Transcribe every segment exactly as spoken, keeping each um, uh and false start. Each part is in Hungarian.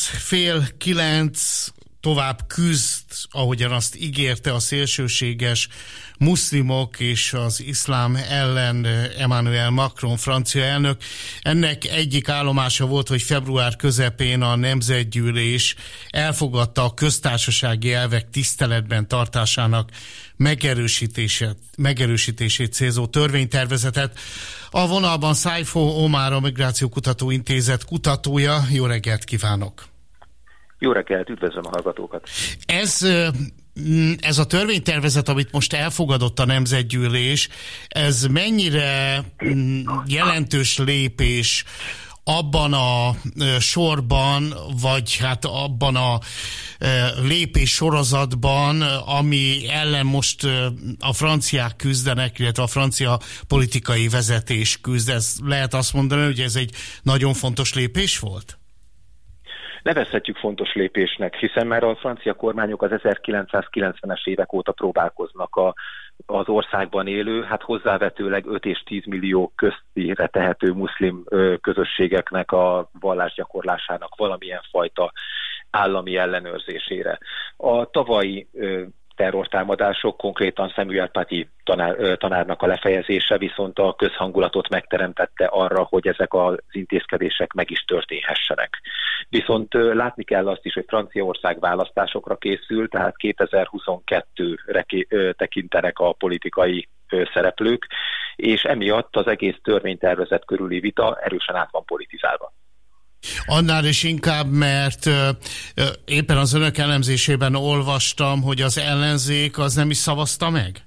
fél kilenc tovább küzd, ahogyan azt ígérte a szélsőséges muszlimok és az iszlám ellen Emmanuel Macron, francia elnök. Ennek egyik állomása volt, hogy február közepén a Nemzetgyűlés elfogadta a köztársasági elvek tiszteletben tartásának megerősítését, megerősítését célzó törvénytervezetet. A vonalban Szájfó Omar, a Migrációkutató Intézet kutatója. Jó reggelt kívánok! Jó reggelt, üdvözlöm a hallgatókat! Ez, ez a törvénytervezet, amit most elfogadott a Nemzetgyűlés, ez mennyire jelentős lépés abban a sorban, vagy hát abban a lépés sorozatban, ami ellen most a franciák küzdenek, illetve a francia politikai vezetés küzd. Ez lehet azt mondani, hogy ez egy nagyon fontos lépés volt? Nevezhetjük fontos lépésnek, hiszen már a francia kormányok az ezerkilencszázkilencvenes évek óta próbálkoznak a, az országban élő, hát hozzávetőleg öt és tíz millió köztire tehető muszlim ö, közösségeknek a vallásgyakorlásának valamilyen fajta állami ellenőrzésére. A tavalyi ö, terrortámadások, konkrétan Samuel Paty tanár, tanárnak a lefejezése viszont a közhangulatot megteremtette arra, hogy ezek az intézkedések meg is történhessenek. Viszont látni kell azt is, hogy Franciaország választásokra készül, tehát kétezer-huszonkettőre tekintenek a politikai szereplők, és emiatt az egész törvénytervezet körüli vita erősen át van politizálva. Annál is inkább, mert ö, ö, éppen az önök elemzésében olvastam, hogy az ellenzék az nem is szavazta meg?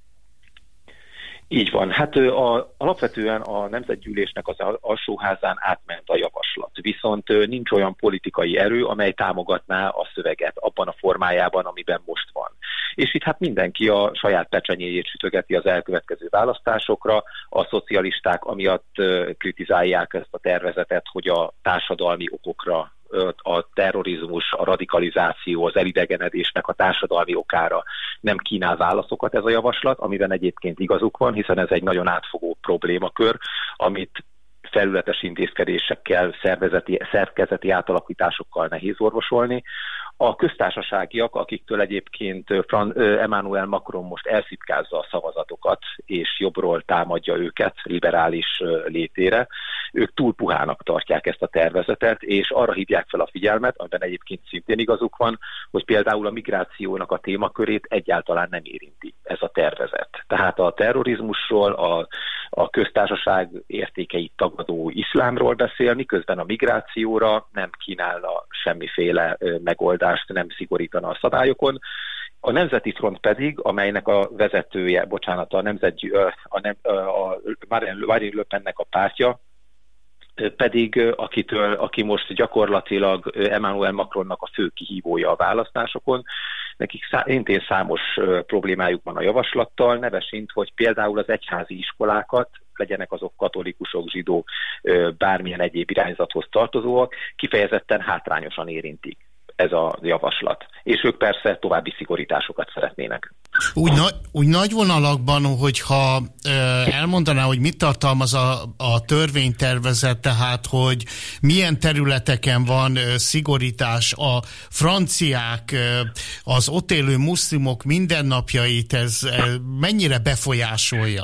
Így van. Hát a, alapvetően a Nemzetgyűlésnek az alsóházán átment a javaslat. Viszont nincs olyan politikai erő, amely támogatná a szöveget abban a formájában, amiben most van. És itt hát mindenki a saját pecsenyéjét sütögeti az elkövetkező választásokra. A szocialisták amiatt kritizálják ezt a tervezetet, hogy a társadalmi okokra, a terrorizmus, a radikalizáció, az elidegenedésnek a társadalmi okára nem kínál válaszokat ez a javaslat, amiben egyébként igazuk van, hiszen ez egy nagyon átfogó problémakör, amit felületes intézkedésekkel, szervezeti, szerkezeti átalakításokkal nehéz orvosolni. A köztársaságiak, akiktől egyébként Emmanuel Macron most elszipkázza a szavazatokat, és jobbról támadja őket liberális létére, ők túl puhának tartják ezt a tervezetet, és arra hívják fel a figyelmet, amiben egyébként szintén igazuk van, hogy például a migrációnak a témakörét egyáltalán nem érinti ez a tervezet. Tehát a terrorizmusról, a, a köztársaság értékeit tagadó iszlámról beszél, miközben a migrációra nem kínálna semmiféle megoldást, nem szigorítana a szabályokon. A Nemzeti Front pedig, amelynek a vezetője, bocsánat, a, nemzetgy, a, nem, a Marine Le Pennek a pártja, pedig akitől, aki most gyakorlatilag Emmanuel Macronnak a fő kihívója a választásokon, nekik szintén számos problémájuk van a javaslattal, nevesint, hogy például az egyházi iskolákat, legyenek azok katolikusok, zsidó, bármilyen egyéb irányzathoz tartozóak, kifejezetten hátrányosan érintik ez a javaslat. És ők persze további szigorításokat szeretnének. Úgy, na, úgy nagy vonalakban, hogyha e, elmondaná, hogy mit tartalmaz a, a törvénytervezet, tehát hogy milyen területeken van e, szigorítás, a franciák, e, az ott élő muszlimok mindennapjait, ez e, mennyire befolyásolja?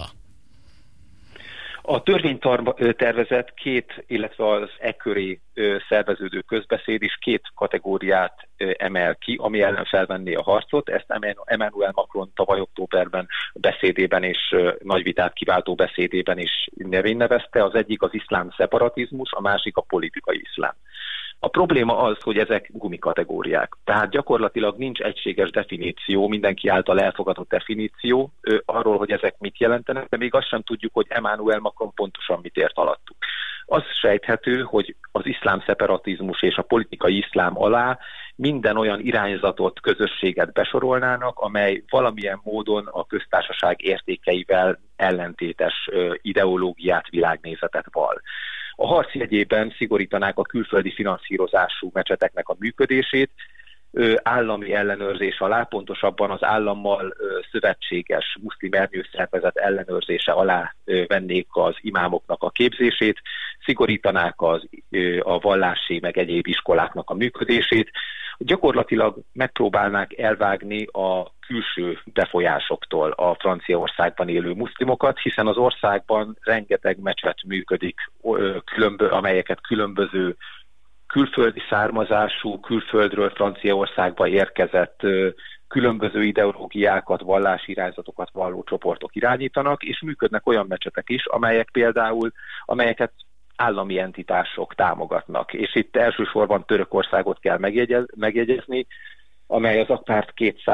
A törvénytervezet két, illetve az e köré szerveződő közbeszéd is két kategóriát emel ki, ami ellen felvenné a harcot. Ezt Emmanuel Macron tavaly októberben beszédében és nagy vitát kiváltó beszédében is nevén nevezte. Az egyik az iszlám szeparatizmus, a másik a politikai iszlám. A probléma az, hogy ezek gumikategóriák. Tehát gyakorlatilag nincs egységes definíció, mindenki által elfogadott definíció ö, arról, hogy ezek mit jelentenek, de még azt sem tudjuk, hogy Emmanuel Macron pontosan mit ért alattuk. Az sejthető, hogy az iszlám szeparatizmus és a politikai iszlám alá minden olyan irányzatot, közösséget besorolnának, amely valamilyen módon a köztársaság értékeivel ellentétes ö, ideológiát, világnézetet val. A harc jegyében szigorítanák a külföldi finanszírozású mecseteknek a működését, állami ellenőrzés alá, pontosabban az állammal szövetséges muszlim ernyőszervezet ellenőrzése alá vennék az imámoknak a képzését, szigorítanák az, a vallási meg egyéb iskoláknak a működését, gyakorlatilag megpróbálnák elvágni a külső befolyásoktól a Franciaországban élő muszlimokat, hiszen az országban rengeteg mecset működik, különbö- amelyeket különböző külföldi származású, külföldről Franciaországba érkezett különböző ideológiákat, vallási irányzatokat valló csoportok irányítanak, és működnek olyan mecsetek is, amelyek például, amelyeket állami entitások támogatnak. És itt elsősorban Törökországot kell megjegyez, megjegyezni, amely az akpárt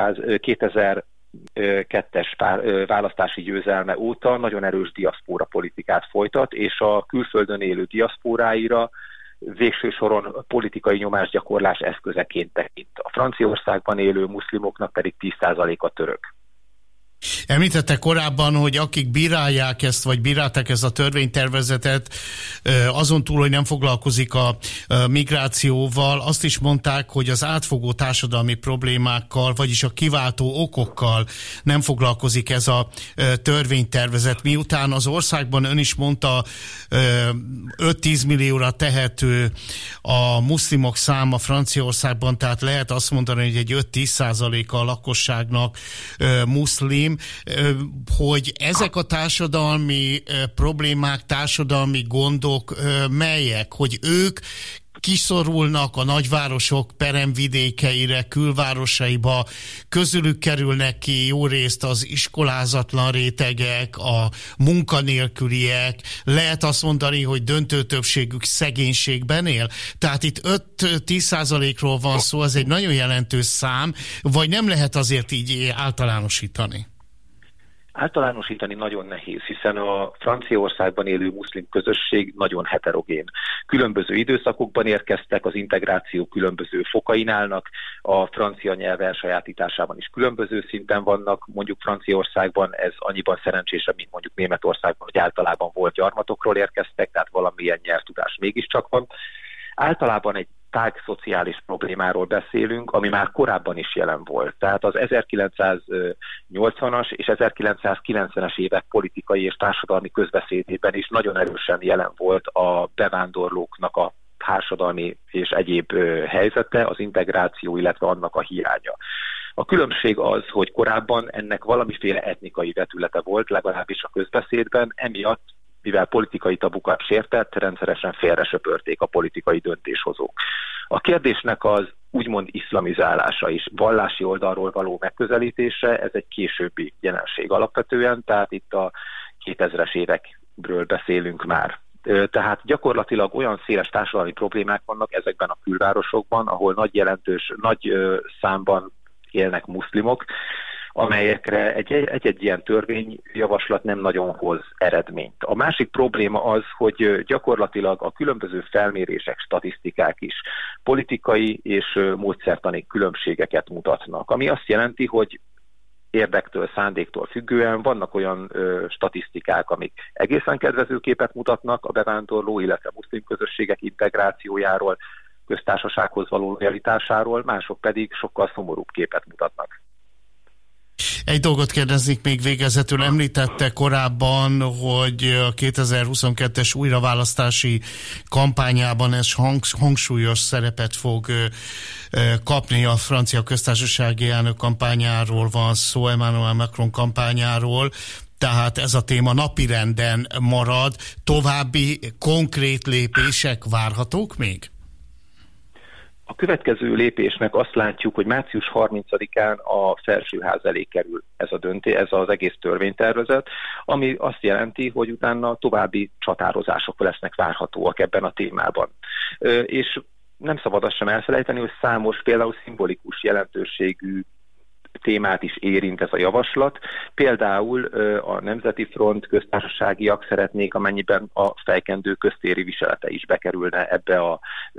kétezer-kettes választási győzelme óta nagyon erős diaszpóra politikát folytat, és a külföldön élő diaszpóráira végső soron politikai nyomásgyakorlás eszközeként tekint. A Franciaországban élő muszlimoknak pedig tíz százaléka török. Említette korábban, hogy akik bírálják ezt, vagy bírálták ezt a törvénytervezetet, azon túl, hogy nem foglalkozik a migrációval, azt is mondták, hogy az átfogó társadalmi problémákkal, vagyis a kiváltó okokkal nem foglalkozik ez a törvénytervezet. Miután az országban, ön is mondta, öt-tíz millióra tehető a muszlimok száma Franciaországban, tehát lehet azt mondani, hogy egy öt-tíz százaléka a lakosságnak muszlim, hogy ezek a társadalmi problémák, társadalmi gondok melyek, hogy ők kiszorulnak a nagyvárosok peremvidékeire, külvárosaiba, közülük kerülnek ki jó részt az iskolázatlan rétegek, a munkanélküliek, lehet azt mondani, hogy döntő többségük szegénységben él. Tehát itt öt-tíz százalékról van szó, ez egy nagyon jelentős szám, vagy nem lehet azért így általánosítani? Általánosítani nagyon nehéz, hiszen a Franciaországban élő muszlim közösség nagyon heterogén. Különböző időszakokban érkeztek, az integráció különböző fokain állnak, a francia nyelv elsajátításában is különböző szinten vannak. Mondjuk Franciaországban ez annyiban szerencsésebb, mint mondjuk Németországban, hogy általában volt gyarmatokról érkeztek, tehát valamilyen nyelvtudás mégiscsak van. Általában egy tág szociális problémáról beszélünk, ami már korábban is jelen volt. Tehát az ezerkilencszáznyolcvanas és ezerkilencszázkilencvenes évek politikai és társadalmi közbeszédében is nagyon erősen jelen volt a bevándorlóknak a társadalmi és egyéb helyzete, az integráció, illetve annak a hiánya. A különbség az, hogy korábban ennek valamiféle etnikai vetülete volt, legalábbis a közbeszédben, emiatt, mivel politikai tabukat sértett, rendszeresen félresöpörték a politikai döntéshozók. A kérdésnek az úgymond iszlamizálása is, vallási oldalról való megközelítése, ez egy későbbi jelenség alapvetően, tehát itt a kétezres évekről beszélünk már. Tehát gyakorlatilag olyan széles társadalmi problémák vannak ezekben a külvárosokban, ahol nagy jelentős, nagy számban élnek muszlimok, amelyekre egy-egy ilyen törvényjavaslat nem nagyon hoz eredményt. A másik probléma az, hogy gyakorlatilag a különböző felmérések, statisztikák is politikai és módszertani különbségeket mutatnak, ami azt jelenti, hogy érdektől, szándéktól függően vannak olyan ö, statisztikák, amik egészen kedvező képet mutatnak a bevándorló, illetve muszlim közösségek integrációjáról, köztársasághoz való lojalitásáról, mások pedig sokkal szomorúbb képet mutatnak. Egy dolgot kérdeznék még végezetül. Említette korábban, hogy a kétezer-huszonkettes újraválasztási kampányában ez hangsúlyos szerepet fog kapni. A francia köztársasági elnök kampányáról van szó, Emmanuel Macron kampányáról. Tehát ez a téma napirenden marad. További konkrét lépések várhatók még? A következő lépésnek azt látjuk, hogy március harmincadikán a felsőház elé kerül ez a döntés, ez az egész törvénytervezet, ami azt jelenti, hogy utána további csatározások lesznek várhatóak ebben a témában. És nem szabad azt sem elfelejteni, hogy számos, például szimbolikus jelentőségű témát is érint ez a javaslat. Például a Nemzeti Front köztársaságiak szeretnék, amennyiben a fejkendő köztéri viselete is bekerülne ebbe a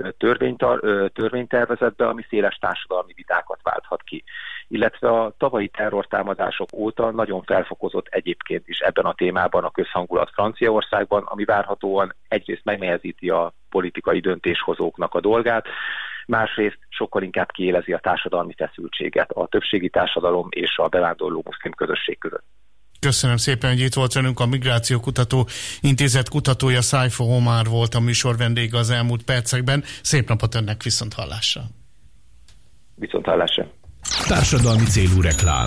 törvénytervezetbe, ami széles társadalmi vitákat válthat ki. Illetve a tavalyi terrortámadások óta nagyon felfokozott egyébként is ebben a témában a közhangulat Franciaországban, ami várhatóan egyrészt megnehezíti a politikai döntéshozóknak a dolgát, másrészt sokkal inkább kiélezi a társadalmi feszültséget a többségi társadalom és a bevándorló muszlim közösség között. Köszönöm szépen, hogy itt volt velünk. A Migráció Kutató Intézet kutatója, Szájfo Omar volt a műsor vendége az elmúlt percekben. Szép napot önnek, viszont hallásra! Viszont hallásra! Társadalmi célú reklám.